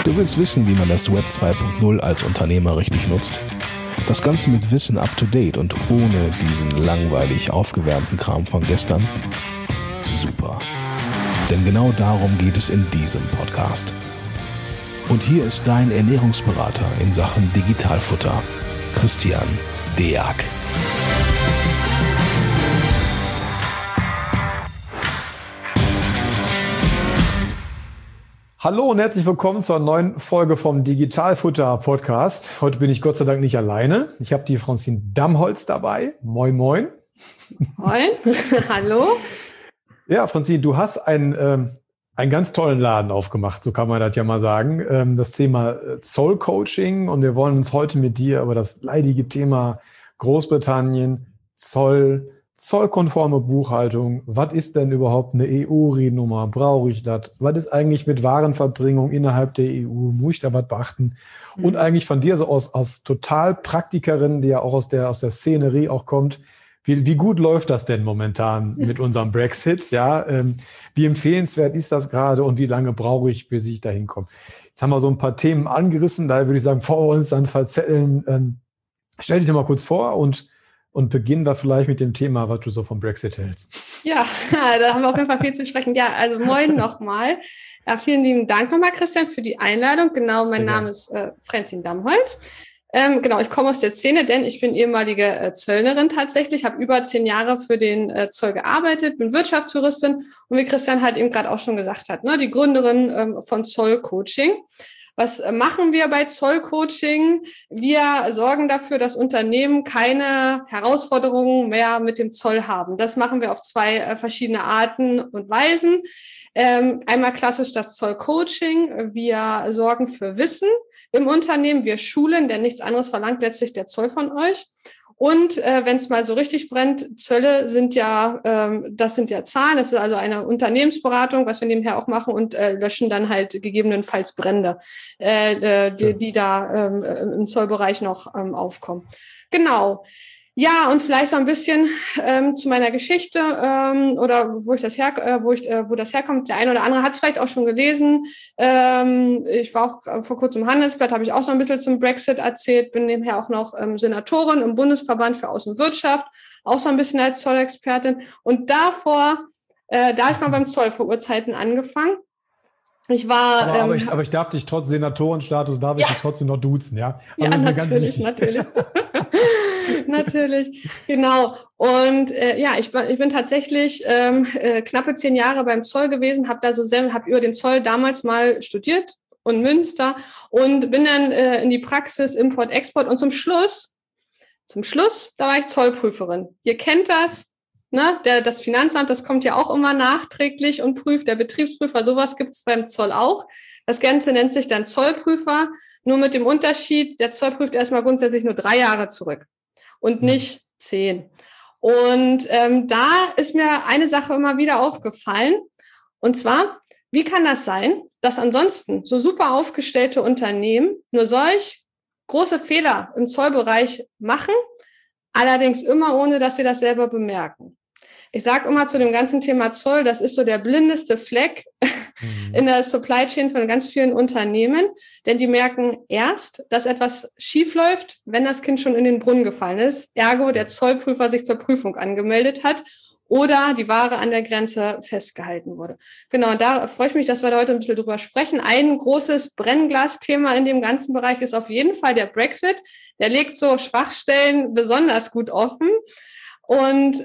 Du willst wissen, wie man das Web 2.0 als Unternehmer richtig nutzt? Das Ganze mit Wissen up to date und ohne diesen langweilig aufgewärmten Kram von gestern? Super. Denn genau darum geht es in diesem Podcast. Und hier ist dein Ernährungsberater in Sachen Digitalfutter, Christian Deak. Hallo und herzlich willkommen zur neuen Folge vom Digitalfutter Podcast. Heute bin ich Gott sei Dank nicht alleine. Ich habe die Francine Damholz dabei. Moin, moin. Moin, hallo. Ja, Francine, du hast einen ganz tollen Laden aufgemacht, so kann man das ja mal sagen. Das Thema Zollcoaching, und wir wollen uns heute mit dir über das leidige Thema Großbritannien, zollkonforme Buchhaltung. Was ist denn überhaupt eine EU-Riennummer? Brauche ich das? Was ist eigentlich mit Warenverbringung innerhalb der EU? Muss ich da was beachten? Und eigentlich von dir so als total Praktikerin, die ja auch aus der Szenerie auch kommt, wie gut läuft das denn momentan mit unserem Brexit? Ja, wie empfehlenswert ist das gerade und wie lange brauche ich, bis ich da hinkomme? Jetzt haben wir so ein paar Themen angerissen, daher würde ich sagen, vor uns dann verzetteln. Stell dich doch mal kurz vor und beginnen wir vielleicht mit dem Thema, was du so vom Brexit hältst. Ja, da haben wir auf jeden Fall viel zu sprechen. Ja, also moin nochmal. Ja, vielen lieben Dank nochmal, Christian, für die Einladung. Genau, mein Name ist Francine Damholz. Genau, ich komme aus der Szene, denn ich bin ehemalige Zöllnerin tatsächlich, habe über 10 Jahre für den Zoll gearbeitet, bin Wirtschaftsjuristin und wie Christian halt eben gerade auch schon gesagt hat, ne, die Gründerin von Zollcoaching. Was machen wir bei Zollcoaching? Wir sorgen dafür, dass Unternehmen keine Herausforderungen mehr mit dem Zoll haben. Das machen wir auf 2 verschiedene Arten und Weisen. Einmal klassisch das Zollcoaching. Wir sorgen für Wissen im Unternehmen. Wir schulen, denn nichts anderes verlangt letztlich der Zoll von euch. Und wenn es mal so richtig brennt, Zölle sind ja, das sind ja Zahlen, das ist also eine Unternehmensberatung, was wir nebenher auch machen und löschen dann halt gegebenenfalls Brände, die da im Zollbereich noch aufkommen. Genau. Ja, und vielleicht so ein bisschen zu meiner Geschichte oder wo das herkommt. Der eine oder andere hat es vielleicht auch schon gelesen. Ich war auch vor kurzem im Handelsblatt, habe ich auch so ein bisschen zum Brexit erzählt, bin nebenher auch noch Senatorin im Bundesverband für Außenwirtschaft, auch so ein bisschen als Zollexpertin. Und da habe ich mal beim Zoll vor Urzeiten angefangen. Ich war, aber ich darf dich trotz Senatorenstatus, darf ich dich trotzdem noch duzen, ja? Also ja, natürlich. Natürlich, genau. Und ich bin tatsächlich knappe 10 Jahre beim Zoll gewesen, habe über den Zoll damals mal studiert und Münster und bin dann in die Praxis Import-Export und zum Schluss, da war ich Zollprüferin. Ihr kennt das. Ne, das Finanzamt, das kommt ja auch immer nachträglich und prüft, der Betriebsprüfer, sowas gibt es beim Zoll auch. Das Ganze nennt sich dann Zollprüfer, nur mit dem Unterschied, der Zoll prüft erstmal grundsätzlich nur 3 Jahre zurück und nicht 10. Und da ist mir eine Sache immer wieder aufgefallen, und zwar, wie kann das sein, dass ansonsten so super aufgestellte Unternehmen nur solch große Fehler im Zollbereich machen, allerdings immer ohne, dass sie das selber bemerken. Ich sage immer zu dem ganzen Thema Zoll, das ist so der blindeste Fleck in der Supply Chain von ganz vielen Unternehmen, denn die merken erst, dass etwas schief läuft, wenn das Kind schon in den Brunnen gefallen ist, ergo der Zollprüfer sich zur Prüfung angemeldet hat oder die Ware an der Grenze festgehalten wurde. Genau, und da freue ich mich, dass wir da heute ein bisschen drüber sprechen. Ein großes Brennglasthema in dem ganzen Bereich ist auf jeden Fall der Brexit. Der legt so Schwachstellen besonders gut offen. Und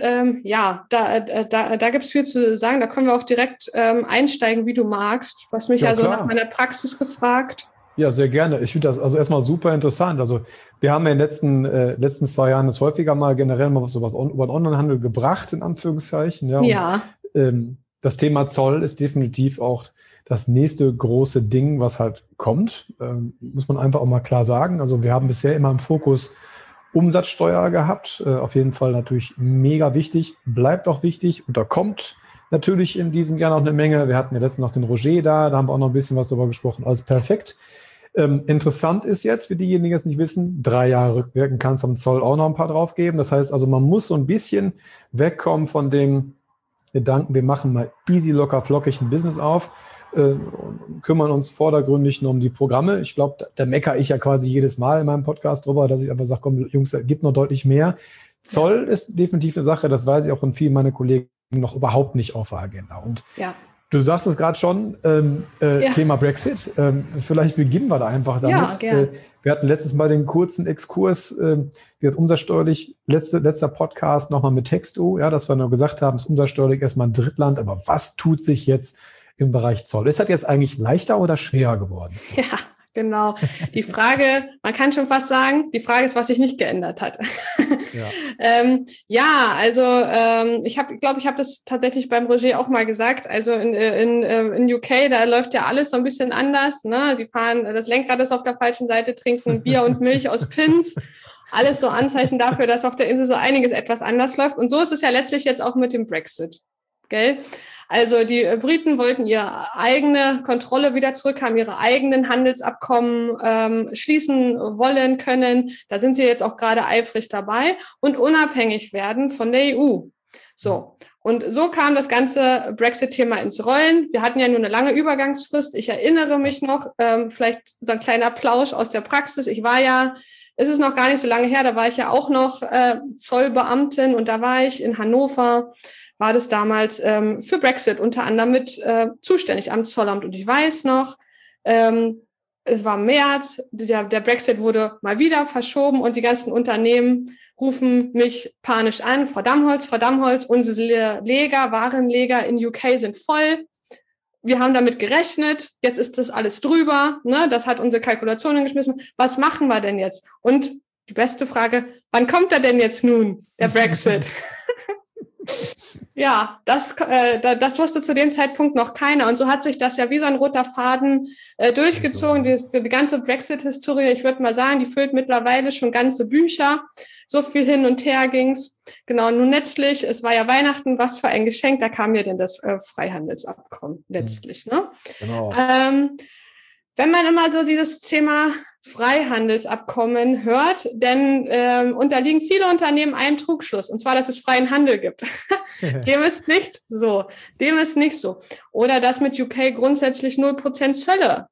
da gibt es viel zu sagen. Da können wir auch direkt einsteigen, wie du magst. Du hast mich ja so nach meiner Praxis gefragt. Ja, sehr gerne. Ich finde das also erstmal super interessant. Also wir haben ja in den letzten 2 Jahren das häufiger mal generell mal sowas über den Onlinehandel gebracht, in Anführungszeichen. Ja. Und, das Thema Zoll ist definitiv auch das nächste große Ding, was halt kommt. Muss man einfach auch mal klar sagen. Also wir haben bisher immer im Fokus Umsatzsteuer gehabt. Auf jeden Fall natürlich mega wichtig, bleibt auch wichtig. Und da kommt natürlich in diesem Jahr noch eine Menge. Wir hatten ja letztens noch den Roger da haben wir auch noch ein bisschen was darüber gesprochen. Also perfekt. Interessant ist jetzt, für diejenigen, die es nicht wissen, 3 Jahre rückwirkend kann es am Zoll auch noch ein paar draufgeben. Das heißt also, man muss so ein bisschen wegkommen von dem Gedanken, wir machen mal easy, locker, flockig ein Business auf und kümmern uns vordergründig nur um die Programme. Ich glaube, da meckere ich ja quasi jedes Mal in meinem Podcast drüber, dass ich einfach sage, komm, Jungs, es gibt noch deutlich mehr. Zoll ist definitiv eine Sache, das weiß ich auch von vielen meiner Kollegen, noch überhaupt nicht auf der Agenda. Und du sagst es gerade schon, Thema Brexit. Vielleicht beginnen wir da einfach damit. Ja, wir hatten letztes Mal den kurzen Exkurs, umsatzsteuerlich, letzter Podcast nochmal mit Texto, dass wir nur gesagt haben, es ist umsatzsteuerlich erstmal ein Drittland, aber was tut sich jetzt im Bereich Zoll? Ist das jetzt eigentlich leichter oder schwerer geworden? Ja, genau. Die Frage, man kann schon fast sagen, die Frage ist, was sich nicht geändert hat. Ich glaube, ich habe das tatsächlich beim Roger auch mal gesagt. Also in UK, da läuft ja alles so ein bisschen anders. Ne? Die fahren, das Lenkrad ist auf der falschen Seite, trinken Bier und Milch aus Pins. Alles so Anzeichen dafür, dass auf der Insel so einiges etwas anders läuft. Und so ist es ja letztlich jetzt auch mit dem Brexit. Gell? Also die Briten wollten ihre eigene Kontrolle wieder zurückhaben, ihre eigenen Handelsabkommen schließen wollen können. Da sind sie jetzt auch gerade eifrig dabei und unabhängig werden von der EU. So. Und so kam das ganze Brexit-Thema ins Rollen. Wir hatten ja nur eine lange Übergangsfrist. Ich erinnere mich noch, vielleicht so ein kleiner Plausch aus der Praxis. Es ist noch gar nicht so lange her, da war ich ja auch noch Zollbeamtin und da war ich in Hannover, war das damals für Brexit unter anderem mit zuständig am Zollamt. Und ich weiß noch, es war März, der Brexit wurde mal wieder verschoben und die ganzen Unternehmen rufen mich panisch an, Frau Damholz, unsere Warenleger in UK sind voll. Wir haben damit gerechnet, jetzt ist das alles drüber, ne? Das hat unsere Kalkulationen geschmissen. Was machen wir denn jetzt? Und die beste Frage, wann kommt er denn jetzt nun, der Brexit? Ja, das wusste zu dem Zeitpunkt noch keiner. Und so hat sich das ja wie so ein roter Faden durchgezogen. Die ganze Brexit-Historie, ich würde mal sagen, die füllt mittlerweile schon ganze Bücher. So viel hin und her ging's. Genau, nun letztlich, es war ja Weihnachten, was für ein Geschenk, da kam ja denn das Freihandelsabkommen letztlich. Ne? Genau. Wenn man immer so dieses Thema Freihandelsabkommen hört, denn unterliegen viele Unternehmen einem Trugschluss, und zwar, dass es freien Handel gibt. Dem ist nicht so. Oder dass mit UK grundsätzlich 0% Zölle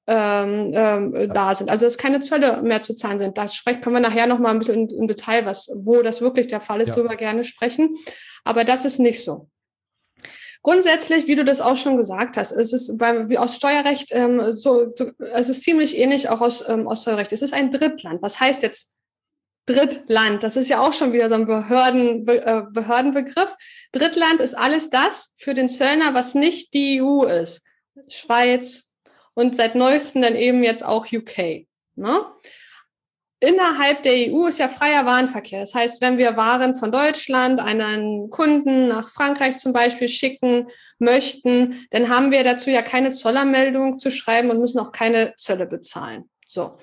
da sind, also dass keine Zölle mehr zu zahlen sind. Da können wir nachher noch mal ein bisschen im Detail, wo das wirklich der Fall ist, drüber gerne sprechen. Aber das ist nicht so. Grundsätzlich, wie du das auch schon gesagt hast, es ist wie aus Steuerrecht es ist ziemlich ähnlich auch aus Steuerrecht. Es ist ein Drittland. Was heißt jetzt Drittland? Das ist ja auch schon wieder so ein Behördenbegriff. Drittland ist alles das für den Zöllner, was nicht die EU ist. Schweiz und seit neuestem dann eben jetzt auch UK. Ne? Innerhalb der EU ist ja freier Warenverkehr. Das heißt, wenn wir Waren von Deutschland an einen Kunden nach Frankreich zum Beispiel schicken möchten, dann haben wir dazu ja keine Zollanmeldung zu schreiben und müssen auch keine Zölle bezahlen. So.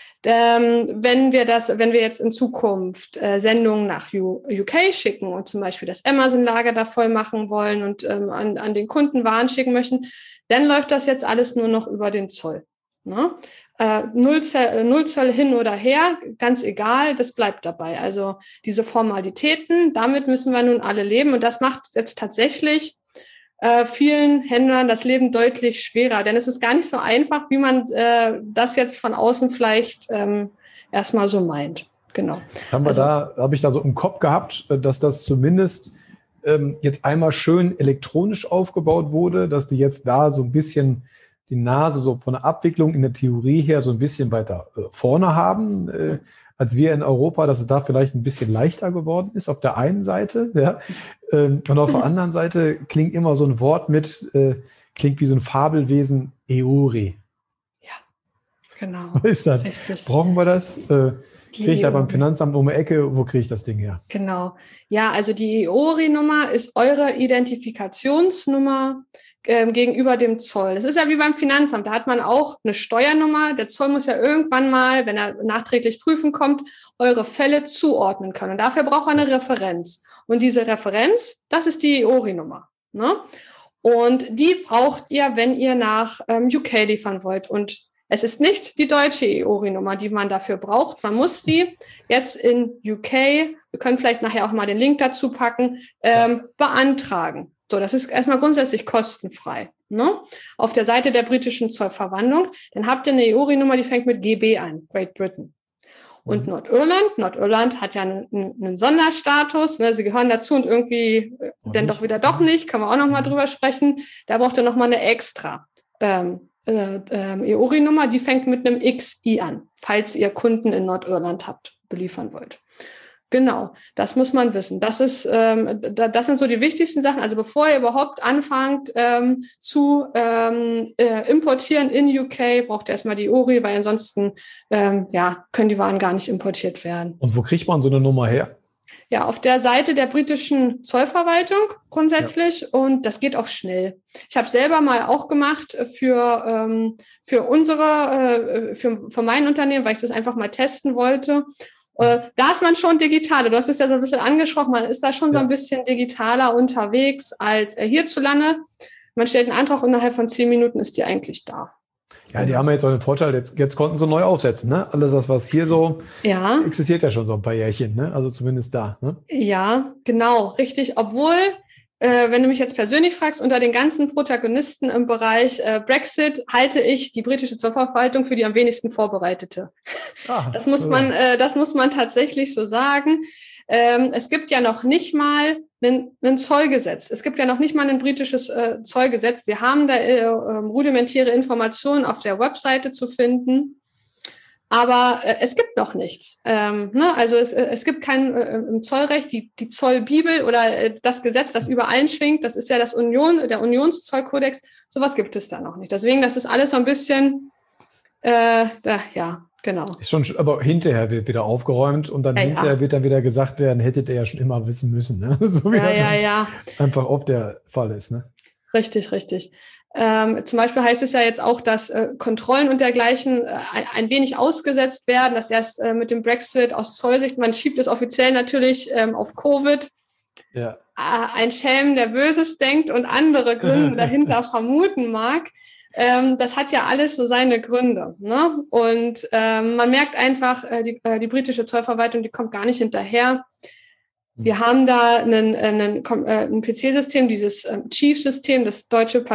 Wenn wir jetzt in Zukunft Sendungen nach UK schicken und zum Beispiel das Amazon-Lager da voll machen wollen und an den Kunden Waren schicken möchten, dann läuft das jetzt alles nur noch über den Zoll. Ne? Null Zoll hin oder her, ganz egal, das bleibt dabei. Also diese Formalitäten, damit müssen wir nun alle leben und das macht jetzt tatsächlich vielen Händlern das Leben deutlich schwerer, denn es ist gar nicht so einfach, wie man das jetzt von außen vielleicht erstmal so meint. Genau. Habe ich da so im Kopf gehabt, dass das zumindest jetzt einmal schön elektronisch aufgebaut wurde, dass die jetzt da so ein bisschen die Nase so von der Abwicklung in der Theorie her so ein bisschen weiter vorne haben, als wir in Europa, dass es da vielleicht ein bisschen leichter geworden ist auf der einen Seite. Ja. Und auf der anderen Seite klingt immer so ein Wort klingt wie so ein Fabelwesen, EORI. Ja, genau. Was ist das? Richtig. Brauchen wir das? Kriege ich da beim Finanzamt um die Ecke, wo kriege ich das Ding her? Genau. Ja, also die EORI-Nummer ist eure Identifikationsnummer gegenüber dem Zoll. Das ist ja wie beim Finanzamt, da hat man auch eine Steuernummer. Der Zoll muss ja irgendwann mal, wenn er nachträglich prüfen kommt, eure Fälle zuordnen können. Und dafür braucht er eine Referenz. Und diese Referenz, das ist die EORI-Nummer. Ne? Und die braucht ihr, wenn ihr nach UK liefern wollt. Und es ist nicht die deutsche EORI-Nummer, die man dafür braucht. Man muss die jetzt in UK, wir können vielleicht nachher auch mal den Link dazu packen, beantragen. So, das ist erstmal grundsätzlich kostenfrei. Ne? Auf der Seite der britischen Zollverwaltung, dann habt ihr eine EORI-Nummer, die fängt mit GB an, Great Britain. Und Nordirland hat ja einen Sonderstatus, ne? Sie gehören dazu und irgendwie dann doch wieder doch nicht, können wir auch nochmal drüber sprechen. Da braucht ihr nochmal eine extra EORI-Nummer, die fängt mit einem XI an, falls ihr Kunden in Nordirland habt, beliefern wollt. Genau, das muss man wissen. Das sind so die wichtigsten Sachen. Also bevor ihr überhaupt anfangt zu importieren in UK, braucht ihr erstmal die EORI, weil ansonsten können die Waren gar nicht importiert werden. Und wo kriegt man so eine Nummer her? Ja, auf der Seite der britischen Zollverwaltung grundsätzlich, ja. Und das geht auch schnell. Ich habe selber mal auch gemacht für mein Unternehmen, weil ich das einfach mal testen wollte. Da ist man schon digitaler. Du hast es ja so ein bisschen angesprochen, man ist da schon so ein bisschen digitaler unterwegs als hierzulande. Man stellt einen Antrag und innerhalb von 10 Minuten ist die eigentlich da. Ja, die haben ja jetzt auch den Vorteil, jetzt konnten sie neu aufsetzen. Ne? Alles das, was hier so existiert ja schon so ein paar Jährchen, ne? Also zumindest da. Ne? Ja, genau, richtig. Obwohl, wenn du mich jetzt persönlich fragst, unter den ganzen Protagonisten im Bereich Brexit halte ich die britische Zollverwaltung für die am wenigsten vorbereitete. Das muss man tatsächlich so sagen. Es gibt ja noch nicht mal ein Zollgesetz. Es gibt ja noch nicht mal ein britisches Zollgesetz. Wir haben da rudimentäre Informationen auf der Webseite zu finden. Aber es gibt noch nichts. Also es gibt kein im Zollrecht die Zollbibel oder das Gesetz, das über allen schwingt. Das ist ja der Unionszollkodex. Sowas gibt es da noch nicht. Deswegen, das ist alles so ein bisschen, genau. Ist schon, aber hinterher wird wieder aufgeräumt und dann hinterher wird dann wieder gesagt werden, hättet ihr ja schon immer wissen müssen. Ne? So wie einfach oft der Fall ist. Ne? Richtig. Zum Beispiel heißt es ja jetzt auch, dass Kontrollen und dergleichen ein wenig ausgesetzt werden, dass erst mit dem Brexit aus Zollsicht, man schiebt es offiziell natürlich auf Covid. Ja. Ein Schelm, der Böses denkt und andere Gründe dahinter vermuten mag. Das hat ja alles so seine Gründe. Ne? Und man merkt einfach, die britische Zollverwaltung, die kommt gar nicht hinterher. Wir haben da ein PC-System, dieses Chief-System, das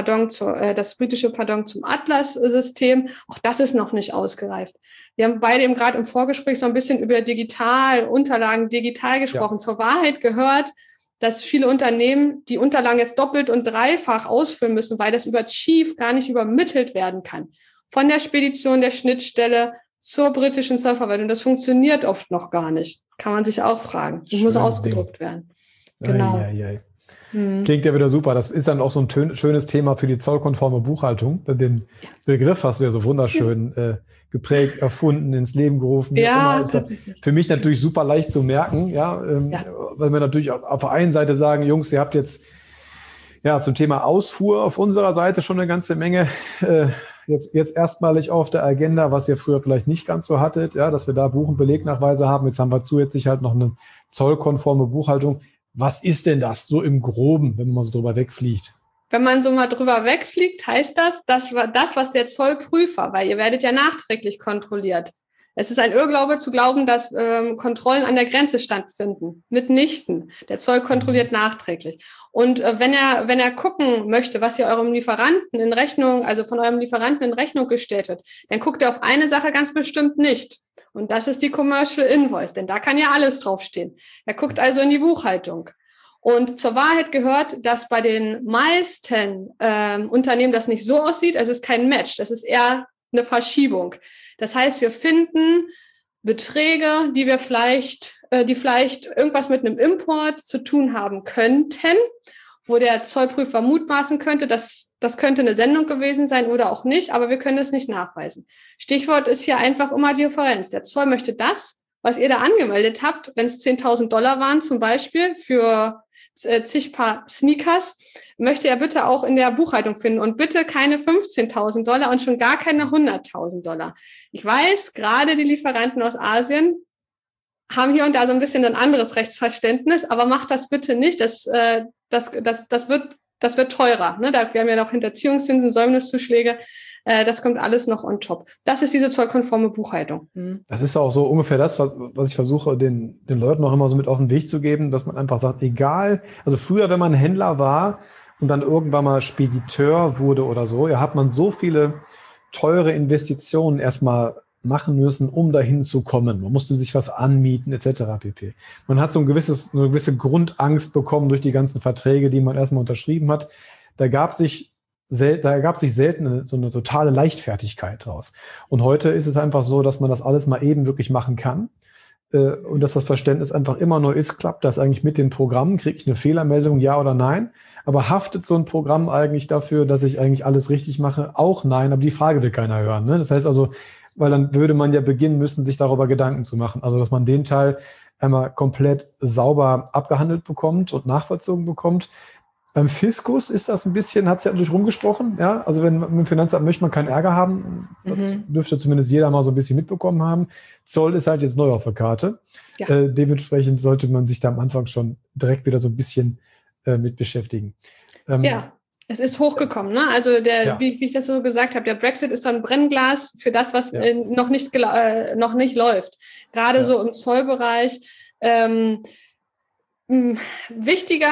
britische Pardon zum Atlas-System. Auch das ist noch nicht ausgereift. Wir haben beide eben gerade im Vorgespräch so ein bisschen über Unterlagen digital gesprochen. Ja. Zur Wahrheit gehört, dass viele Unternehmen die Unterlagen jetzt doppelt und dreifach ausfüllen müssen, weil das über Chief gar nicht übermittelt werden kann. Von der Spedition der Schnittstelle zur britischen Zollverwaltung. Das funktioniert oft noch gar nicht. Kann man sich auch fragen. Das muss ausgedruckt werden. Genau. Klingt ja wieder super. Das ist dann auch so ein schönes Thema für die zollkonforme Buchhaltung. Den Begriff hast du ja so wunderschön geprägt, erfunden, ins Leben gerufen. Ja. Ist für mich natürlich super leicht zu merken, weil wir natürlich auf der einen Seite sagen, Jungs, ihr habt jetzt zum Thema Ausfuhr auf unserer Seite schon eine ganze Menge jetzt erstmalig auf der Agenda, was ihr früher vielleicht nicht ganz so hattet, dass wir da Buch- und Belegnachweise haben. Jetzt haben wir zusätzlich halt noch eine zollkonforme Buchhaltung. Was ist denn das so im Groben, wenn man so drüber wegfliegt? Wenn man so mal drüber wegfliegt, heißt das war das, was der Zollprüfer, weil ihr werdet ja nachträglich kontrolliert. Es ist ein Irrglaube zu glauben, dass Kontrollen an der Grenze stattfinden. Mitnichten. Der Zoll kontrolliert nachträglich. Und wenn er gucken möchte, was ihr eurem Lieferanten in Rechnung, also von eurem Lieferanten in Rechnung gestellt wird, dann guckt er auf eine Sache ganz bestimmt nicht. Und das ist die Commercial Invoice, denn da kann ja alles draufstehen. Er guckt also in die Buchhaltung. Und zur Wahrheit gehört, dass bei den meisten Unternehmen das nicht so aussieht. Es ist kein Match, das ist eher eine Verschiebung. Das heißt, wir finden Beträge, die vielleicht irgendwas mit einem Import zu tun haben könnten, wo der Zollprüfer mutmaßen könnte, das könnte eine Sendung gewesen sein oder auch nicht, aber wir können es nicht nachweisen. Stichwort ist hier einfach immer die Differenz. Der Zoll möchte das, was ihr da angemeldet habt, wenn es $10.000 waren zum Beispiel für zig Paar Sneakers, möchte er bitte auch in der Buchhaltung finden und bitte keine $15.000 und schon gar keine $100.000. Ich weiß, gerade die Lieferanten aus Asien haben hier und da so ein bisschen ein anderes Rechtsverständnis, aber macht das bitte nicht. Das wird teurer. Ne? Wir haben ja noch Hinterziehungszinsen, Säumniszuschläge. Das kommt alles noch on top. Das ist diese zollkonforme Buchhaltung. Das ist auch so ungefähr das, was ich versuche, den Leuten auch immer so mit auf den Weg zu geben, dass man einfach sagt, egal, also früher, wenn man Händler war und dann irgendwann mal Spediteur wurde oder so, ja, hat man so viele teure Investitionen erstmal machen müssen, um dahin zu kommen. Man musste sich was anmieten, etc. pp. Man hat so eine gewisse Grundangst bekommen durch die ganzen Verträge, die man erstmal unterschrieben hat. Da gab sich selten so eine totale Leichtfertigkeit draus. Und heute ist es einfach so, dass man das alles mal eben wirklich machen kann. Und dass das Verständnis einfach immer neu ist, klappt das eigentlich mit den Programmen? Kriege ich eine Fehlermeldung, ja oder nein? Aber haftet so ein Programm eigentlich dafür, dass ich eigentlich alles richtig mache? Auch nein, aber die Frage will keiner hören. Ne? Das heißt also, weil dann würde man ja beginnen müssen, sich darüber Gedanken zu machen. Also, dass man den Teil einmal komplett sauber abgehandelt bekommt und nachvollzogen bekommt. Beim Fiskus ist das ein bisschen, hat es ja natürlich rumgesprochen, ja. Also wenn mit dem Finanzamt möchte man keinen Ärger haben, das dürfte zumindest jeder mal so ein bisschen mitbekommen haben. Zoll ist halt jetzt neu auf der Karte. Ja. Dementsprechend sollte man sich da am Anfang schon direkt wieder so ein bisschen mit beschäftigen. Ja, es ist hochgekommen, ne? Also wie ich das so gesagt habe, der Brexit ist so ein Brennglas für das, was noch nicht läuft. Gerade so im Zollbereich. Wichtiger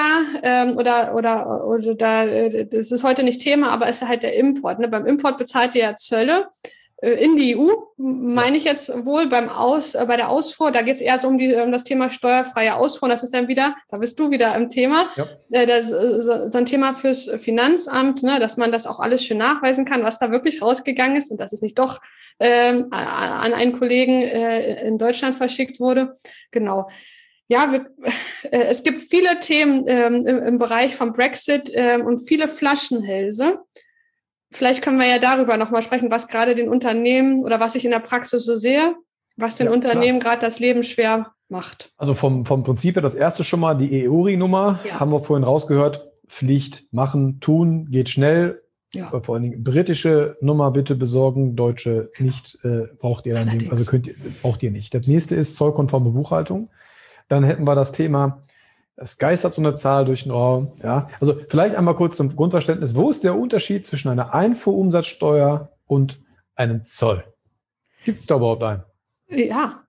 das ist heute nicht Thema, aber es ist halt der Import. Ne? Beim Import bezahlt ihr ja Zölle in die EU, meine ich jetzt wohl, bei der Ausfuhr, da geht es eher so um das Thema steuerfreie Ausfuhr. Das ist dann wieder, da bist du wieder im Thema, so ein Thema fürs Finanzamt, ne? Dass man das auch alles schön nachweisen kann, was da wirklich rausgegangen ist und dass es nicht doch an einen Kollegen in Deutschland verschickt wurde. Genau. Ja, es gibt viele Themen im Bereich vom Brexit und viele Flaschenhälse. Vielleicht können wir ja darüber nochmal sprechen, was gerade den Unternehmen oder was ich in der Praxis so sehe, was den Unternehmen gerade das Leben schwer macht. Also vom Prinzip her das erste schon mal, die EURI-Nummer, haben wir vorhin rausgehört, Pflicht, machen, tun, geht schnell. Ja. Vor allen Dingen britische Nummer bitte besorgen, deutsche nicht, braucht ihr dann, braucht ihr nicht. Das nächste ist zollkonforme Buchhaltung. Dann hätten wir das Thema, es geistert so eine Zahl durch den Raum. Ja? Also vielleicht einmal kurz zum Grundverständnis. Wo ist der Unterschied zwischen einer Einfuhrumsatzsteuer und einem Zoll? Gibt es da überhaupt einen? Ja,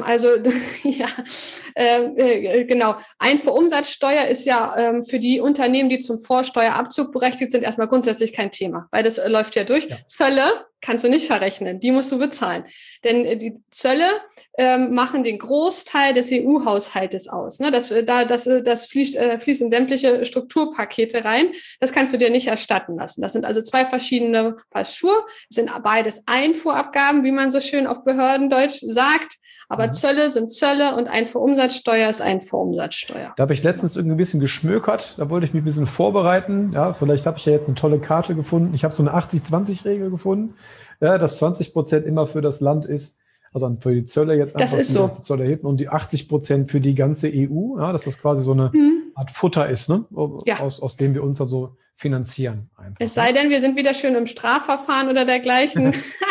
genau. Einfuhrumsatzsteuer ist ja für die Unternehmen, die zum Vorsteuerabzug berechtigt sind, erstmal grundsätzlich kein Thema, weil das läuft ja durch. Ja. Zölle kannst du nicht verrechnen, die musst du bezahlen. Denn die Zölle machen den Großteil des EU-Haushaltes aus. Ne? Das fließt in sämtliche Strukturpakete rein. Das kannst du dir nicht erstatten lassen. Das sind also zwei verschiedene Paar Schuhe. Es sind beides Einfuhrabgaben, wie man so schön auf Behördendeutsch sagt. Aber Zölle sind Zölle und Einfuhrumsatzsteuer ist Einfuhrumsatzsteuer. Da habe ich letztens irgendwie ein bisschen geschmökert. Da wollte ich mich ein bisschen vorbereiten. Ja, vielleicht habe ich ja jetzt eine tolle Karte gefunden. Ich habe so eine 80-20-Regel gefunden, ja, dass 20% immer für das Land ist, also für die Zölle jetzt einfach, das ist so. Die Zölle hinten und die 80% für die ganze EU, ja, dass das quasi so eine Art Futter ist, ne? Aus dem wir uns da so finanzieren. Einfach. Es sei denn, wir sind wieder schön im Strafverfahren oder dergleichen.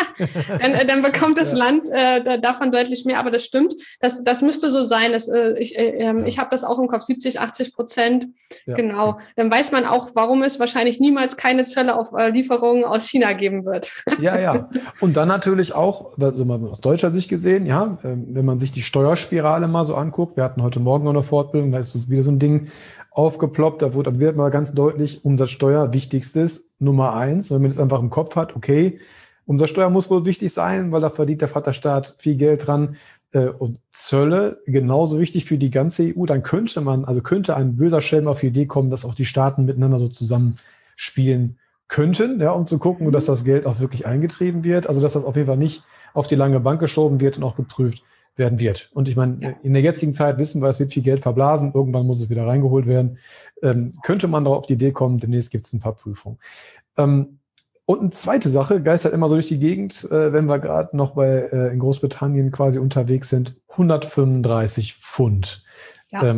dann bekommt das Land davon deutlich mehr, aber das stimmt. Das müsste so sein. Ich habe das auch im Kopf, 70-80%. Ja. Genau. Dann weiß man auch, warum es wahrscheinlich niemals keine Zölle auf Lieferungen aus China geben wird. Ja. Und dann natürlich auch, also mal aus deutscher Sicht gesehen, ja, wenn man sich die Steuerspirale mal so anguckt, wir hatten heute Morgen noch eine Fortbildung, da ist wieder so ein Ding aufgeploppt, da wird mal ganz deutlich, Umsatzsteuer, wichtigstes, Nummer 1, wenn man das einfach im Kopf hat, okay, Umsatzsteuer muss wohl wichtig sein, weil da verdient der Vaterstaat viel Geld dran, und Zölle genauso wichtig für die ganze EU, dann könnte ein böser Schelm auf die Idee kommen, dass auch die Staaten miteinander so zusammenspielen könnten, ja, um zu gucken, dass das Geld auch wirklich eingetrieben wird, also dass das auf jeden Fall nicht auf die lange Bank geschoben wird und auch geprüft werden wird. Und ich meine, in der jetzigen Zeit wissen wir, es wird viel Geld verblasen, irgendwann muss es wieder reingeholt werden. Könnte man darauf auf die Idee kommen, demnächst gibt es ein paar Prüfungen. Und eine zweite Sache, geistert immer so durch die Gegend, wenn wir gerade noch in Großbritannien quasi unterwegs sind, 135 Pfund. Ja,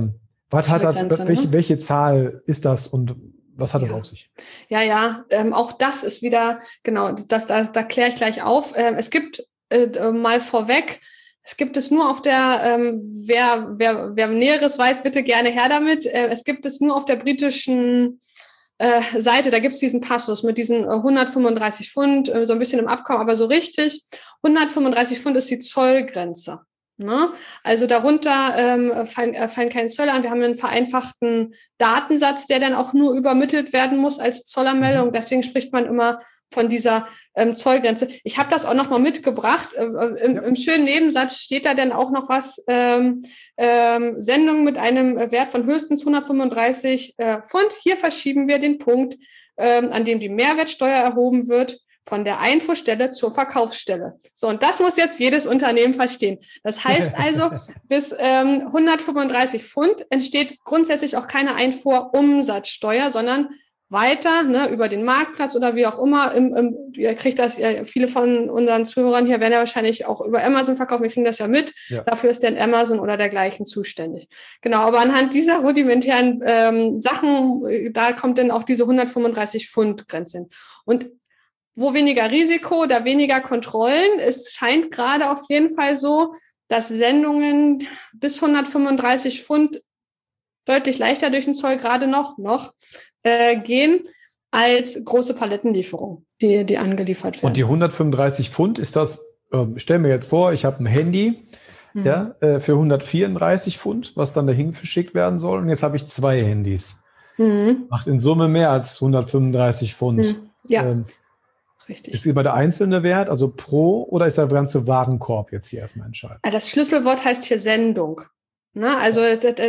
welche Zahl ist das und was hat das auf sich? Auch das ist wieder, genau, da kläre ich gleich auf. Es gibt mal vorweg, es gibt es nur auf der, wer Näheres weiß, bitte gerne her damit. Es gibt es nur auf der britischen Seite, da gibt es diesen Passus mit diesen 135 Pfund, so ein bisschen im Abkommen, aber so richtig, 135 Pfund ist die Zollgrenze. Ne? Also darunter fallen keine Zölle an. Wir haben einen vereinfachten Datensatz, der dann auch nur übermittelt werden muss als Zollanmeldung. Deswegen spricht man immer von dieser Zollgrenze. Ich habe das auch noch mal mitgebracht. Im schönen Nebensatz steht da dann auch noch was. Sendung mit einem Wert von höchstens 135 Pfund. Hier verschieben wir den Punkt, an dem die Mehrwertsteuer erhoben wird, von der Einfuhrstelle zur Verkaufsstelle. So, und das muss jetzt jedes Unternehmen verstehen. Das heißt also, bis 135 Pfund entsteht grundsätzlich auch keine Einfuhrumsatzsteuer, sondern weiter, ne, über den Marktplatz oder wie auch immer. Ihr kriegt das, viele von unseren Zuhörern hier werden ja wahrscheinlich auch über Amazon verkaufen. Wir kriegen das ja mit. Ja. Dafür ist dann Amazon oder dergleichen zuständig. Genau, aber anhand dieser rudimentären Sachen, da kommt dann auch diese 135 Pfund Grenze hin. Und wo weniger Risiko, da weniger Kontrollen. Es scheint gerade auf jeden Fall so, dass Sendungen bis 135 Pfund deutlich leichter durch den Zoll gerade noch gehen als große Palettenlieferungen, die angeliefert werden. Und die 135 Pfund, ist das, stell mir jetzt vor, ich habe ein Handy für 134 Pfund, was dann dahin verschickt werden soll. Und jetzt habe ich 2 Handys. Macht in Summe mehr als 135 Pfund. Ja. Richtig. Ist immer der einzelne Wert, also pro, oder ist der ganze Warenkorb jetzt hier erstmal entscheidend? Das Schlüsselwort heißt hier Sendung. Ne? Also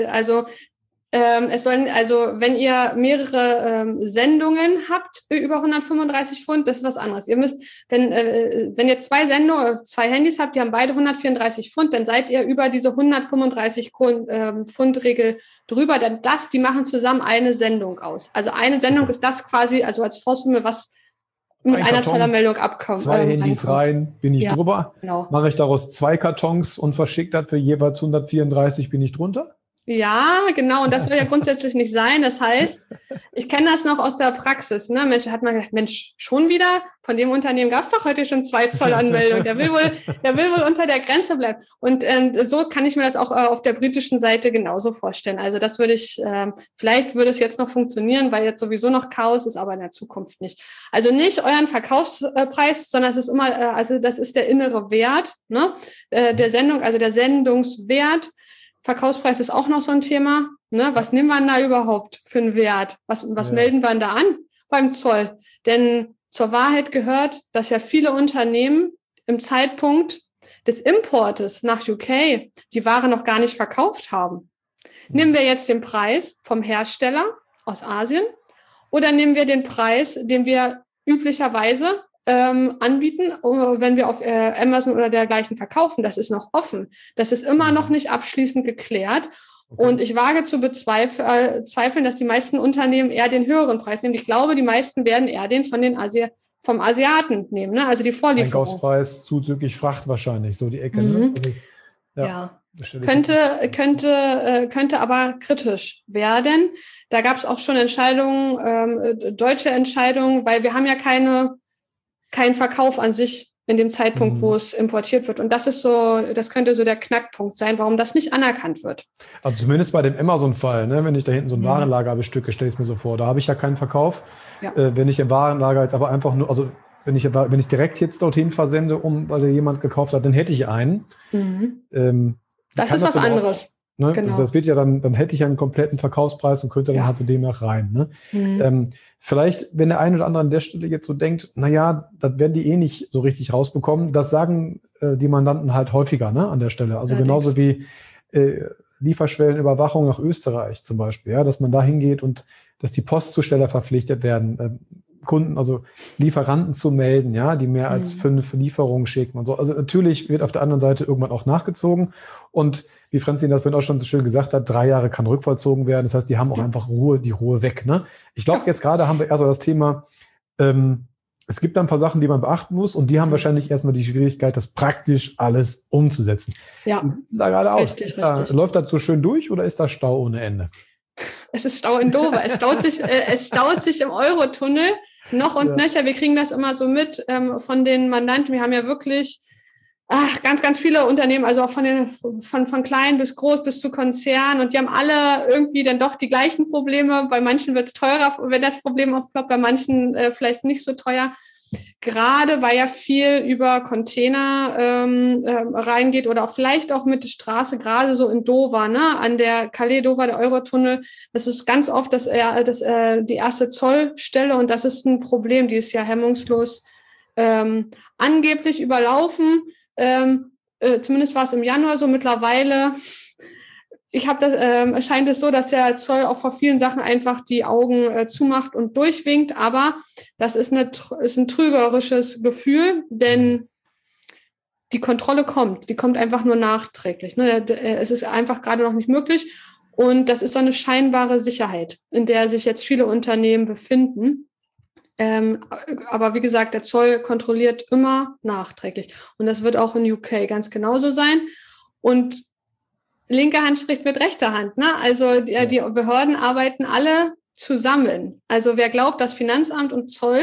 es sollen, wenn ihr mehrere Sendungen habt über 135 Pfund, das ist was anderes. Ihr müsst, wenn ihr 2 Handys habt, die haben beide 134 Pfund, dann seid ihr über diese 135 Pfund-Regel drüber, denn die machen zusammen eine Sendung aus. Also eine Sendung ist das quasi, also als Vorsumme, was mit einer Zollanmeldung abkommen. 2 Handys rein, bin ich drüber. Genau. Mache ich daraus 2 Kartons und verschicke das für jeweils 134, bin ich drunter? Ja, genau. Und das soll ja grundsätzlich nicht sein. Das heißt, ich kenne das noch aus der Praxis. Ne? Hat man gedacht, Mensch, schon wieder? Von dem Unternehmen gab es doch heute schon 2 Zollanmeldungen. Der will wohl unter der Grenze bleiben. Und so kann ich mir das auch auf der britischen Seite genauso vorstellen. Also das würde ich, vielleicht würde es jetzt noch funktionieren, weil jetzt sowieso noch Chaos ist, aber in der Zukunft nicht. Also nicht euren Verkaufspreis, sondern es ist immer, also das ist der innere Wert, ne? Der Sendung, also der Sendungswert. Verkaufspreis ist auch noch so ein Thema. Ne? Was nimmt man da überhaupt für einen Wert? Was melden wir da an beim Zoll? Denn zur Wahrheit gehört, dass ja viele Unternehmen im Zeitpunkt des Importes nach UK die Ware noch gar nicht verkauft haben. Nehmen wir jetzt den Preis vom Hersteller aus Asien oder nehmen wir den Preis, den wir üblicherweise anbieten, wenn wir auf Amazon oder dergleichen verkaufen. Das ist noch offen. Das ist immer noch nicht abschließend geklärt. Okay. Und ich wage zu bezweifeln, dass die meisten Unternehmen eher den höheren Preis nehmen. Ich glaube, die meisten werden eher den vom Asiaten nehmen, ne? Also die Vorlieferung. Einkaufspreis zuzüglich Fracht wahrscheinlich, so die Ecke. Ne? Also, ja. Könnte aber kritisch werden. Da gab es auch schon Entscheidungen, deutsche Entscheidungen, weil wir haben ja kein Verkauf an sich in dem Zeitpunkt, wo es importiert wird. Und das könnte so der Knackpunkt sein, warum das nicht anerkannt wird. Also zumindest bei dem Amazon-Fall, ne, wenn ich da hinten so ein Warenlager bestücke, stelle ich es mir so vor, da habe ich ja keinen Verkauf. Ja. Wenn ich im Warenlager jetzt aber einfach nur, also wenn ich direkt jetzt dorthin versende, weil jemand gekauft hat, dann hätte ich einen. Das ist was anderes. Ne? Genau. Das wird ja dann hätte ich ja einen kompletten Verkaufspreis und könnte dann halt zu dem nach rein. Ne? Vielleicht, wenn der eine oder andere an der Stelle jetzt so denkt, naja, das werden die nicht so richtig rausbekommen, das sagen die Mandanten halt häufiger, ne, an der Stelle. Also genauso wie Lieferschwellenüberwachung nach Österreich zum Beispiel, ja, dass man da hingeht und dass die Postzusteller verpflichtet werden, Kunden, also Lieferanten zu melden, ja, die mehr als 5 Lieferungen schicken und so. Also natürlich wird auf der anderen Seite irgendwann auch nachgezogen. Und wie Franzin das vorhin auch schon so schön gesagt hat, 3 Jahre kann rückvollzogen werden. Das heißt, die haben auch einfach die Ruhe weg. Ne? Ich glaube, jetzt gerade haben wir eher so das Thema, es gibt da ein paar Sachen, die man beachten muss und die haben wahrscheinlich erstmal die Schwierigkeit, das praktisch alles umzusetzen. Ja. Wie sieht da gerade aus? Richtig. Läuft das so schön durch oder ist da Stau ohne Ende? Es ist Stau in Dover. Es staut sich im Eurotunnel noch und nöcher. Wir kriegen das immer so mit von den Mandanten. Wir haben ja wirklich ganz, ganz viele Unternehmen, also auch von klein bis groß bis zu Konzern, und die haben alle irgendwie dann doch die gleichen Probleme. Bei manchen wird es teurer, wenn das Problem aufploppt, bei manchen vielleicht nicht so teuer. gerade weil ja viel über Container reingeht oder auch vielleicht auch mit der Straße, gerade so in Dover, ne, an der Calais-Dover, der Eurotunnel, das ist ganz oft die erste Zollstelle und das ist ein Problem, die ist ja hemmungslos angeblich überlaufen. Zumindest war es im Januar so, mittlerweile scheint es so, dass der Zoll auch vor vielen Sachen einfach die Augen zumacht und durchwinkt, aber das ist ein trügerisches Gefühl, denn die Kontrolle die kommt einfach nur nachträglich. Ne? Es ist einfach gerade noch nicht möglich und das ist so eine scheinbare Sicherheit, in der sich jetzt viele Unternehmen befinden. Aber wie gesagt, der Zoll kontrolliert immer nachträglich und das wird auch in UK ganz genauso sein und linke Hand spricht mit rechter Hand, ne? Also die Behörden arbeiten alle zusammen. Also wer glaubt, dass Finanzamt und Zoll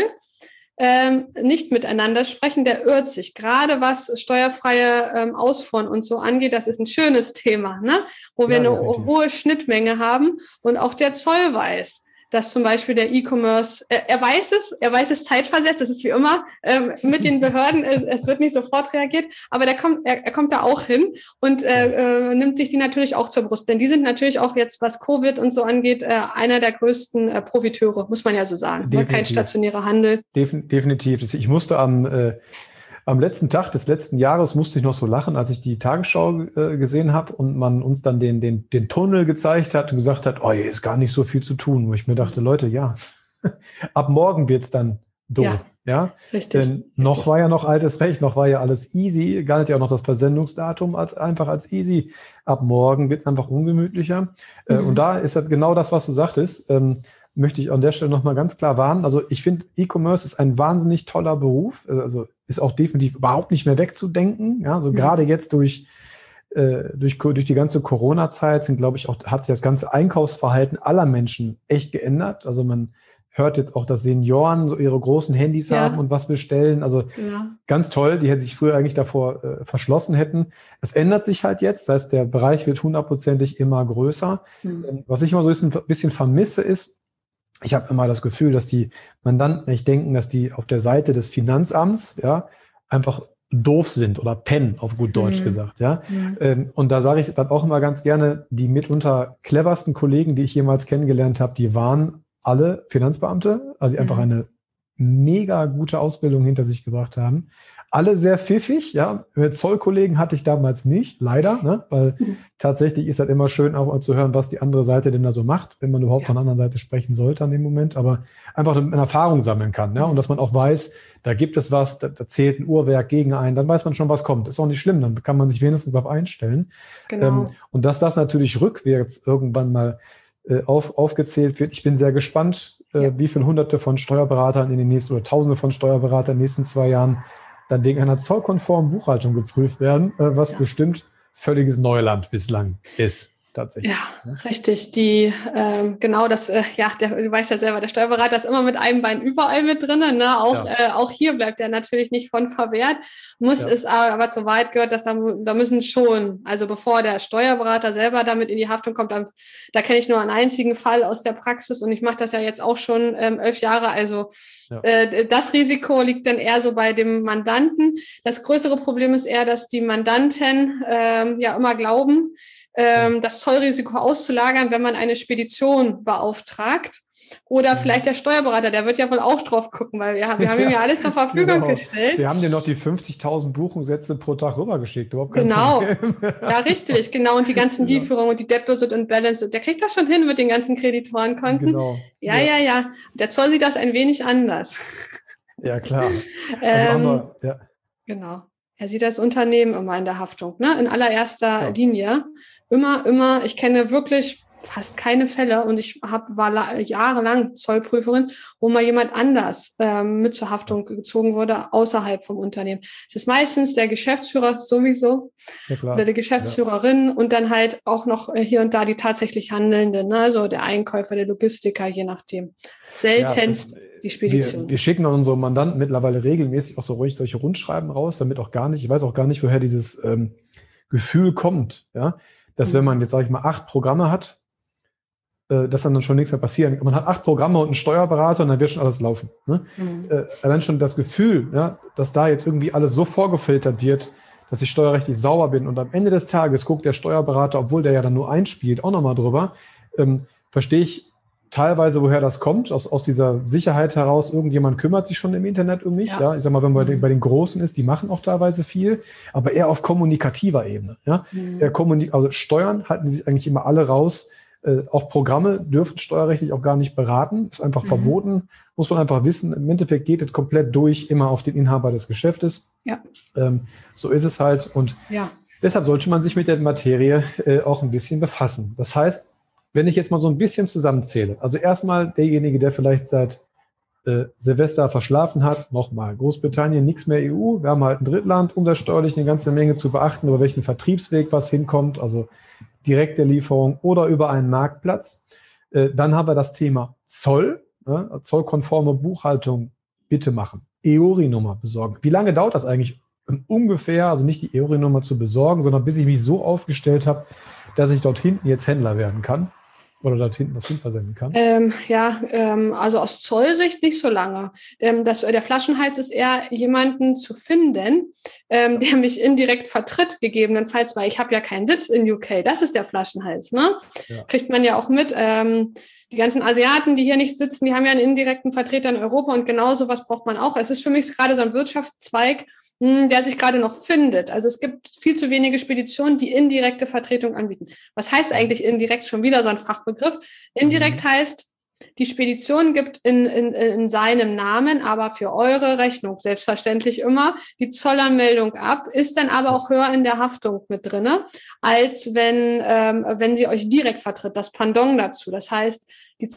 nicht miteinander sprechen, der irrt sich. Gerade was steuerfreie Ausfuhren und so angeht, das ist ein schönes Thema, ne? Wo wir eine hohe Schnittmenge haben und auch der Zoll weiß, dass zum Beispiel der E-Commerce, er weiß es zeitversetzt, das ist wie immer mit den Behörden, es wird nicht sofort reagiert, aber er kommt da auch hin und nimmt sich die natürlich auch zur Brust, denn die sind natürlich auch jetzt, was Covid und so angeht, einer der größten Profiteure, muss man ja so sagen, ne? Kein stationärer Handel. Definitiv. Ich musste am letzten Tag des letzten Jahres musste ich noch so lachen, als ich die Tagesschau gesehen habe und man uns dann den Tunnel gezeigt hat und gesagt hat, hier ist gar nicht so viel zu tun. Wo ich mir dachte, Leute, ja, ab morgen wird's dann doof. Ja, richtig. Denn noch war ja noch altes Recht, noch war ja alles easy, galt ja auch noch das Versendungsdatum als easy. Ab morgen wird's einfach ungemütlicher. Und da ist halt genau das, was du sagtest, möchte ich an der Stelle nochmal ganz klar warnen. Also ich finde, E-Commerce ist ein wahnsinnig toller Beruf. Also ist auch definitiv überhaupt nicht mehr wegzudenken. Ja, so gerade jetzt durch die ganze Corona-Zeit glaube ich, hat sich das ganze Einkaufsverhalten aller Menschen echt geändert. Also man hört jetzt auch, dass Senioren so ihre großen Handys haben und was bestellen. Also ganz toll, die hätten sich früher eigentlich davor verschlossen hätten. Es ändert sich halt jetzt. Das heißt, der Bereich wird 100%ig immer größer. Was ich immer so ein bisschen vermisse ist, ich habe immer das Gefühl, dass die Mandanten nicht denken, dass die auf der Seite des Finanzamts einfach doof sind oder pennen, auf gut Deutsch gesagt. Ja? Und da sage ich dann auch immer ganz gerne, die mitunter cleversten Kollegen, die ich jemals kennengelernt habe, die waren alle Finanzbeamte, also die einfach eine mega gute Ausbildung hinter sich gebracht haben. Alle sehr pfiffig, ja. Zollkollegen hatte ich damals nicht, leider, ne? Weil tatsächlich ist halt immer schön auch mal zu hören, was die andere Seite denn da so macht, wenn man überhaupt von der anderen Seite sprechen sollte an dem Moment, aber einfach eine Erfahrung sammeln kann, ja. Und dass man auch weiß, da gibt es was, da zählt ein Uhrwerk gegen einen, dann weiß man schon, was kommt. Ist auch nicht schlimm, dann kann man sich wenigstens darauf einstellen. Genau. Und dass das natürlich rückwärts irgendwann mal aufgezählt wird. Ich bin sehr gespannt, wie viele Hunderte von Steuerberatern in den nächsten oder Tausende von Steuerberatern in den nächsten 2 Jahren dann wegen einer zollkonformen Buchhaltung geprüft werden, was bestimmt völliges Neuland bislang ist. Tatsächlich. Ja, richtig. Genau das, du weißt ja selber, der Steuerberater ist immer mit einem Bein überall mit drin, ne? Auch hier bleibt er natürlich nicht von verwehrt. Es aber zur Wahrheit gehört, dass da müssen schon, also bevor der Steuerberater selber damit in die Haftung kommt, da kenne ich nur einen einzigen Fall aus der Praxis und ich mache das ja jetzt auch schon 11 Jahre, also das Risiko liegt dann eher so bei dem Mandanten. Das größere Problem ist eher, dass die Mandanten immer glauben, das Zollrisiko auszulagern, wenn man eine Spedition beauftragt. Oder vielleicht der Steuerberater, der wird ja wohl auch drauf gucken, weil wir haben ihm ja alles zur Verfügung gestellt. Wir haben dir noch die 50.000 Buchungssätze pro Tag rübergeschickt. Genau, ja richtig, genau. Und die ganzen Lieferungen und die Deposit und Balance, der kriegt das schon hin mit den ganzen Kreditorenkonten. Genau. Ja. Der Zoll sieht das ein wenig anders. Ja, klar. Genau. Er sieht das Unternehmen immer in der Haftung, ne? In allererster Linie. Immer. Ich kenne wirklich fast keine Fälle und ich war jahrelang Zollprüferin, wo mal jemand anders mit zur Haftung gezogen wurde, außerhalb vom Unternehmen. Es ist meistens der Geschäftsführer sowieso oder die Geschäftsführerin und dann halt auch noch hier und da die tatsächlich Handelnden, ne? Also der Einkäufer, der Logistiker, je nachdem. Seltenst die Spedition. Wir schicken unsere Mandanten mittlerweile regelmäßig auch so ruhig solche Rundschreiben raus, damit ich weiß auch gar nicht, woher dieses Gefühl kommt, ja, dass wenn man jetzt, sage ich mal, 8 Programme hat, dass dann schon nichts mehr passieren. Man hat 8 Programme und einen Steuerberater und dann wird schon alles laufen. Ne? Allein schon das Gefühl, ja, dass da jetzt irgendwie alles so vorgefiltert wird, dass ich steuerrechtlich sauber bin und am Ende des Tages guckt der Steuerberater, obwohl der ja dann nur einspielt, auch nochmal drüber, verstehe ich teilweise, woher das kommt, aus dieser Sicherheit heraus, irgendjemand kümmert sich schon im Internet um mich. Ja. Ich sag mal, wenn man bei den Großen ist, die machen auch teilweise viel, aber eher auf kommunikativer Ebene. Ja. Also Steuern halten sich eigentlich immer alle raus. Auch Programme dürfen steuerrechtlich auch gar nicht beraten. Ist einfach verboten. Muss man einfach wissen. Im Endeffekt geht es komplett durch, immer auf den Inhaber des Geschäftes. Ja. So ist es halt. Und deshalb sollte man sich mit der Materie auch ein bisschen befassen. Das heißt, wenn ich jetzt mal so ein bisschen zusammenzähle, also erstmal derjenige, der vielleicht seit Silvester verschlafen hat, nochmal, Großbritannien, nichts mehr EU, wir haben halt ein Drittland, umsatzsteuerlich eine ganze Menge zu beachten, über welchen Vertriebsweg was hinkommt, also direkte Lieferung oder über einen Marktplatz. Dann haben wir das Thema Zoll, zollkonforme Buchhaltung bitte machen, EORI-Nummer besorgen. Wie lange dauert das eigentlich ungefähr, also nicht die EORI-Nummer zu besorgen, sondern bis ich mich so aufgestellt habe, dass ich dort hinten jetzt Händler werden kann? Oder dort hinten was hinversenden kann? Also aus Zollsicht nicht so lange. Der Flaschenhals ist eher jemanden zu finden, der mich indirekt vertritt, gegebenenfalls, weil ich habe ja keinen Sitz in UK. Das ist der Flaschenhals. Ne? Ja. Kriegt man ja auch mit. Die ganzen Asiaten, die hier nicht sitzen, die haben ja einen indirekten Vertreter in Europa und genau sowas braucht man auch. Es ist für mich gerade so ein Wirtschaftszweig, der sich gerade noch findet. Also es gibt viel zu wenige Speditionen, die indirekte Vertretung anbieten. Was heißt eigentlich indirekt? Schon wieder so ein Fachbegriff. Indirekt heißt, die Spedition gibt in seinem Namen, aber für eure Rechnung selbstverständlich immer die Zollanmeldung ab, ist dann aber auch höher in der Haftung mit drinne, als wenn sie euch direkt vertritt, das Pendant dazu. Das heißt, die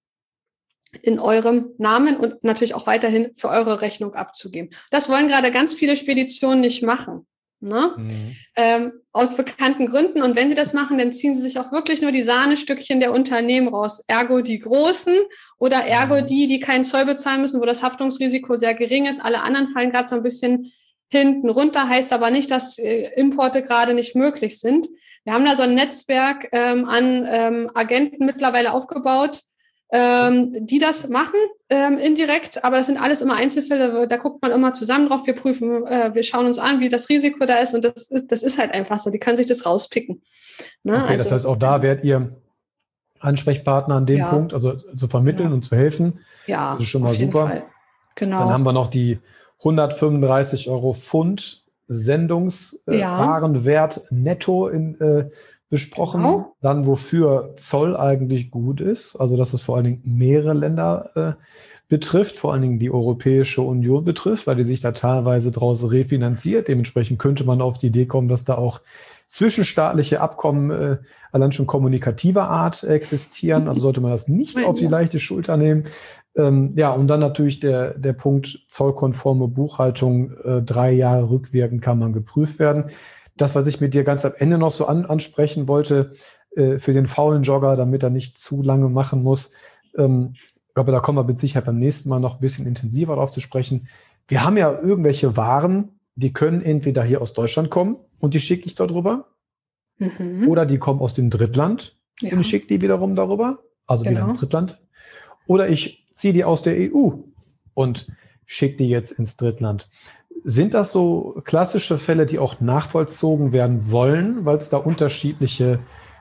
in eurem Namen und natürlich auch weiterhin für eure Rechnung abzugeben. Das wollen gerade ganz viele Speditionen nicht machen. Ne? Aus bekannten Gründen. Und wenn sie das machen, dann ziehen sie sich auch wirklich nur die Sahnestückchen der Unternehmen raus. Ergo die Großen oder ergo die keinen Zoll bezahlen müssen, wo das Haftungsrisiko sehr gering ist. Alle anderen fallen gerade so ein bisschen hinten runter. Heißt aber nicht, dass Importe gerade nicht möglich sind. Wir haben da so ein Netzwerk an Agenten mittlerweile aufgebaut, die das machen, indirekt, aber das sind alles immer Einzelfälle, da guckt man immer zusammen drauf, wir prüfen, wir schauen uns an, wie das Risiko da ist und das ist halt einfach so, die können sich das rauspicken. Ne? Okay, das heißt, auch da werdet ihr Ansprechpartner an dem Punkt, also zu vermitteln und zu helfen. Ja, das ist schon mal super. Fall. Genau. Dann haben wir noch die 135 € Pfund Sendungswarenwert netto besprochen, dann wofür Zoll eigentlich gut ist, also dass es vor allen Dingen mehrere Länder betrifft, vor allen Dingen die Europäische Union betrifft, weil die sich da teilweise draus refinanziert. Dementsprechend könnte man auf die Idee kommen, dass da auch zwischenstaatliche Abkommen allein schon kommunikativer Art existieren. Also sollte man das nicht auf die leichte Schulter nehmen. Und dann natürlich der Punkt zollkonforme Buchhaltung, 3 Jahre rückwirkend kann man geprüft werden. Das, was ich mit dir ganz am Ende noch so ansprechen wollte, für den faulen Jogger, damit er nicht zu lange machen muss, aber da kommen wir mit Sicherheit beim nächsten Mal noch ein bisschen intensiver drauf zu sprechen. Wir haben ja irgendwelche Waren, die können entweder hier aus Deutschland kommen und die schicke ich dort rüber, oder die kommen aus dem Drittland und ich schicke die wiederum darüber, also wieder ins Drittland, oder ich ziehe die aus der EU und schicke die jetzt ins Drittland. Sind das so klassische Fälle, die auch nachvollzogen werden wollen, weil es da unterschiedliche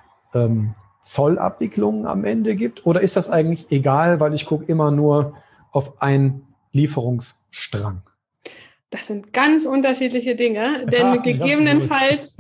Zollabwicklungen am Ende gibt? Oder ist das eigentlich egal, weil ich gucke immer nur auf einen Lieferungsstrang? Das sind ganz unterschiedliche Dinge, denn gegebenenfalls,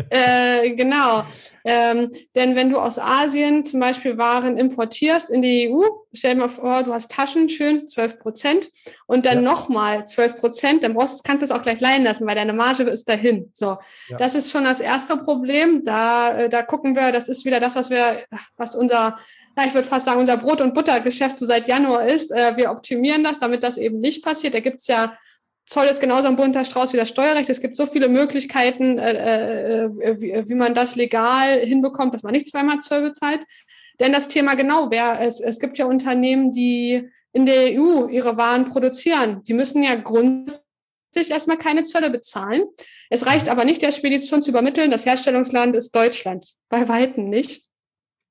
denn wenn du aus Asien zum Beispiel Waren importierst in die EU, stell dir mal vor, du hast Taschen, schön 12% und dann nochmal 12%, dann kannst du es auch gleich leihen lassen, weil deine Marge ist dahin. So, das ist schon das erste Problem. Da gucken wir, das ist wieder das, was unser, ich würde fast sagen, unser Brot- und Buttergeschäft so seit Januar ist. Wir optimieren das, damit das eben nicht passiert. Da gibt es ja, Zoll ist genauso ein bunter Strauß wie das Steuerrecht. Es gibt so viele Möglichkeiten, wie man das legal hinbekommt, dass man nicht zweimal Zoll bezahlt. Denn das Thema es gibt ja Unternehmen, die in der EU ihre Waren produzieren. Die müssen ja grundsätzlich erstmal keine Zölle bezahlen. Es reicht aber nicht, der Spedition zu übermitteln, das Herstellungsland ist Deutschland. Bei Weitem nicht.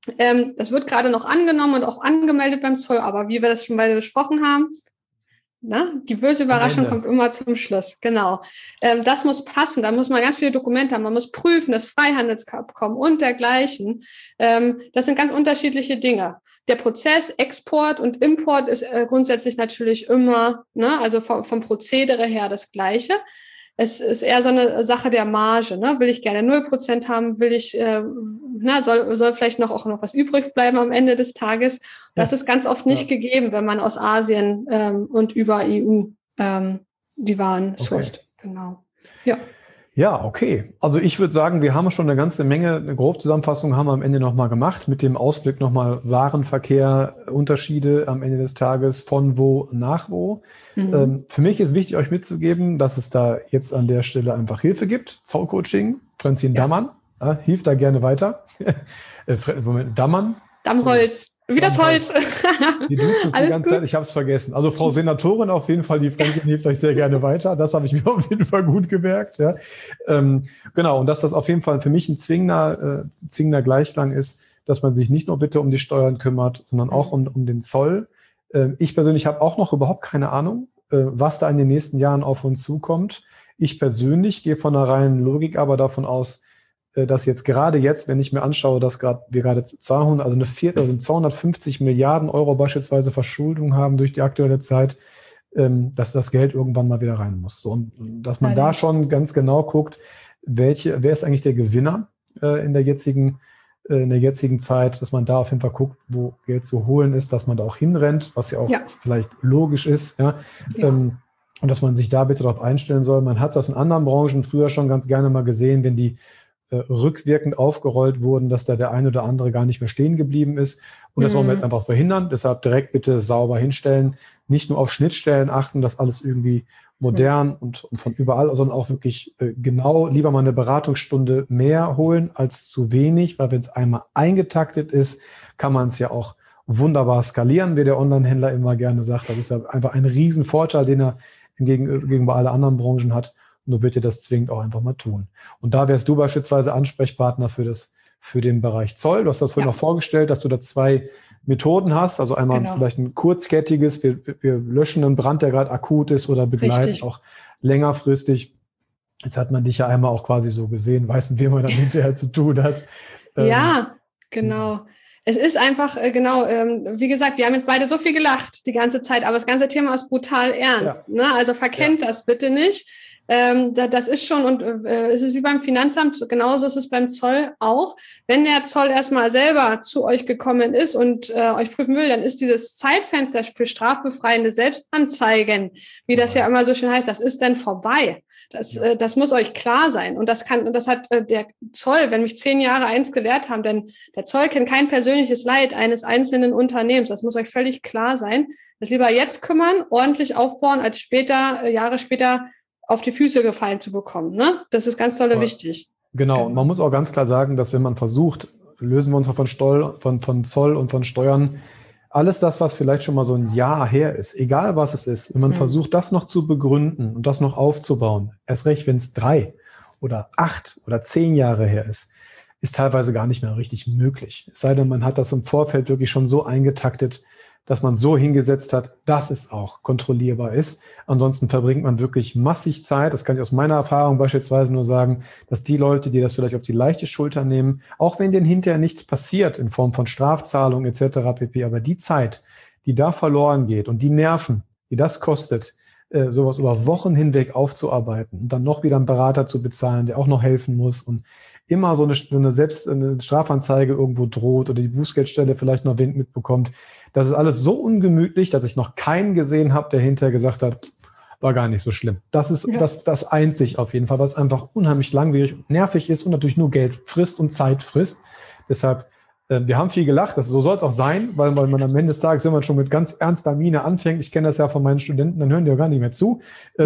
Das wird gerade noch angenommen und auch angemeldet beim Zoll, aber wie wir das schon beide besprochen haben, die böse Überraschung kommt immer zum Schluss. Genau. Das muss passen. Da muss man ganz viele Dokumente haben. Man muss prüfen, das Freihandelsabkommen und dergleichen. Das sind ganz unterschiedliche Dinge. Der Prozess Export und Import ist grundsätzlich natürlich immer, also vom Prozedere her das Gleiche. Es ist eher so eine Sache der Marge. Will ich gerne 0% haben? Will ich, soll vielleicht auch noch was übrig bleiben am Ende des Tages? Das ist ganz oft nicht gegeben, wenn man aus Asien und über EU die Waren sourced. Genau. Ja. Ja, okay. Also ich würde sagen, wir haben schon eine ganze Menge, eine Grobzusammenfassung haben wir am Ende nochmal gemacht, mit dem Ausblick nochmal Warenverkehr, Unterschiede am Ende des Tages von wo nach wo. Für mich ist wichtig, euch mitzugeben, dass es da jetzt an der Stelle einfach Hilfe gibt. Zollcoaching, Franzin Dammann, hilft da gerne weiter. Dammann. Dammholz. Wie das Holz. Die duzen uns die ganze Zeit, ich habe es vergessen. Also Frau Senatorin auf jeden Fall, die Franzin hilft euch sehr gerne weiter. Das habe ich mir auf jeden Fall gut gemerkt. Ja. Genau, und dass das auf jeden Fall für mich ein zwingender Gleichklang ist, dass man sich nicht nur bitte um die Steuern kümmert, sondern auch um den Zoll. Ich persönlich habe auch noch überhaupt keine Ahnung, was da in den nächsten Jahren auf uns zukommt. Ich persönlich gehe von der reinen Logik aber davon aus, dass gerade jetzt, wenn ich mir anschaue, dass wir gerade 250 Milliarden Euro beispielsweise Verschuldung haben durch die aktuelle Zeit, dass das Geld irgendwann mal wieder rein muss. So, und dass man da schon ganz genau guckt, wer ist eigentlich der Gewinner in der jetzigen Zeit, dass man da auf jeden Fall guckt, wo Geld zu holen ist, dass man da auch hinrennt, was ja auch vielleicht logisch ist, und dass man sich da bitte darauf einstellen soll. Man hat das in anderen Branchen früher schon ganz gerne mal gesehen, wenn die rückwirkend aufgerollt wurden, dass da der eine oder andere gar nicht mehr stehen geblieben ist. Und das wollen wir jetzt einfach verhindern. Deshalb direkt bitte sauber hinstellen. Nicht nur auf Schnittstellen achten, dass alles irgendwie modern und von überall, sondern auch wirklich genau lieber mal eine Beratungsstunde mehr holen als zu wenig, weil wenn es einmal eingetaktet ist, kann man es ja auch wunderbar skalieren, wie der Online-Händler immer gerne sagt. Das ist ja einfach ein Riesenvorteil, den er gegenüber alle anderen Branchen hat. Nur bitte das zwingend auch einfach mal tun. Und da wärst du beispielsweise Ansprechpartner für den Bereich Zoll. Du hast das vorhin noch vorgestellt, dass du da 2 Methoden hast. Also einmal vielleicht ein kurzkettiges, wir löschen einen Brand, der gerade akut ist, oder begleiten auch längerfristig. Jetzt hat man dich ja einmal auch quasi so gesehen, weiß, mit wem man dann hinterher zu tun hat. Ja, genau. Es ist einfach, wie gesagt, wir haben jetzt beide so viel gelacht die ganze Zeit, aber das ganze Thema ist brutal ernst. Also verkennt das bitte nicht. Das ist schon, und es ist wie beim Finanzamt, genauso ist es beim Zoll auch. Wenn der Zoll erstmal selber zu euch gekommen ist und euch prüfen will, dann ist dieses Zeitfenster für strafbefreiende Selbstanzeigen, wie das ja immer so schön heißt, das ist dann vorbei. Das muss euch klar sein. Und das hat der Zoll, wenn mich 10 Jahre eins gelehrt haben, denn der Zoll kennt kein persönliches Leid eines einzelnen Unternehmens. Das muss euch völlig klar sein. Das lieber jetzt kümmern, ordentlich aufbauen, als Jahre später auf die Füße gefallen zu bekommen. Das ist ganz toll wichtig. Genau. Und man muss auch ganz klar sagen, dass wenn man versucht, lösen wir uns von Zoll und von Steuern, alles das, was vielleicht schon mal so ein Jahr her ist, egal was es ist, wenn man versucht, das noch zu begründen und das noch aufzubauen, erst recht, wenn es 3 oder 8 oder 10 Jahre her ist teilweise gar nicht mehr richtig möglich. Es sei denn, man hat das im Vorfeld wirklich schon so eingetaktet, dass man so hingesetzt hat, dass es auch kontrollierbar ist. Ansonsten verbringt man wirklich massig Zeit. Das kann ich aus meiner Erfahrung beispielsweise nur sagen, dass die Leute, die das vielleicht auf die leichte Schulter nehmen, auch wenn denen hinterher nichts passiert in Form von Strafzahlungen etc. pp., aber die Zeit, die da verloren geht und die Nerven, die das kostet, sowas über Wochen hinweg aufzuarbeiten und dann noch wieder einen Berater zu bezahlen, der auch noch helfen muss und immer so eine Strafanzeige irgendwo droht oder die Bußgeldstelle vielleicht noch Wind mitbekommt. Das ist alles so ungemütlich, dass ich noch keinen gesehen habe, der hinterher gesagt hat, war gar nicht so schlimm. Das ist das einzig auf jeden Fall, was einfach unheimlich langwierig und nervig ist und natürlich nur Geld frisst und Zeit frisst. Deshalb, wir haben viel gelacht, so soll es auch sein, weil man am Ende des Tages, wenn man schon mit ganz ernster Miene anfängt, ich kenne das ja von meinen Studenten, dann hören die ja gar nicht mehr zu.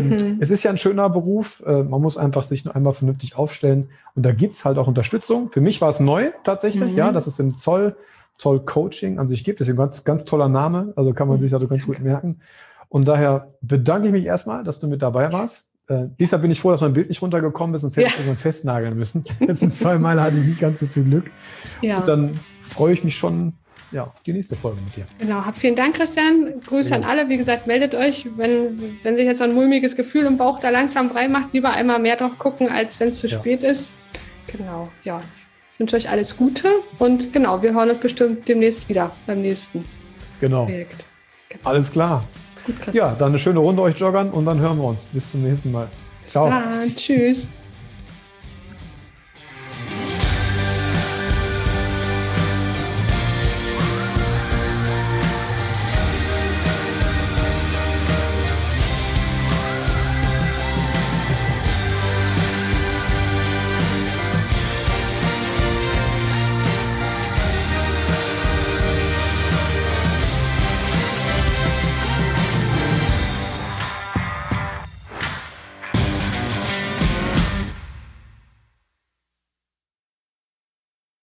Es ist ja ein schöner Beruf, man muss einfach sich nur einmal vernünftig aufstellen und da gibt's halt auch Unterstützung. Für mich war es neu tatsächlich, dass es im Zoll-Coaching an sich gibt. Das ist ein ganz, ganz toller Name, also kann man sich also ganz gut merken. Und daher bedanke ich mich erstmal, dass du mit dabei warst. Diesmal bin ich froh, dass mein Bild nicht runtergekommen ist, sonst hätte ich irgendwann festnageln müssen. Jetzt 2 Mal hatte ich nicht ganz so viel Glück. Ja. Und dann freue ich mich schon auf die nächste Folge mit dir. Genau, vielen Dank, Christian. Grüße an alle. Wie gesagt, meldet euch, wenn sich jetzt ein mulmiges Gefühl im Bauch da langsam brei macht, lieber einmal mehr drauf gucken, als wenn es zu spät ist. Genau, ja. Ich wünsche euch alles Gute und genau, wir hören uns bestimmt demnächst wieder beim nächsten Projekt. Genau. Alles klar. Gut, ja, dann eine schöne Runde euch joggern und dann hören wir uns. Bis zum nächsten Mal. Ciao. Tschüss.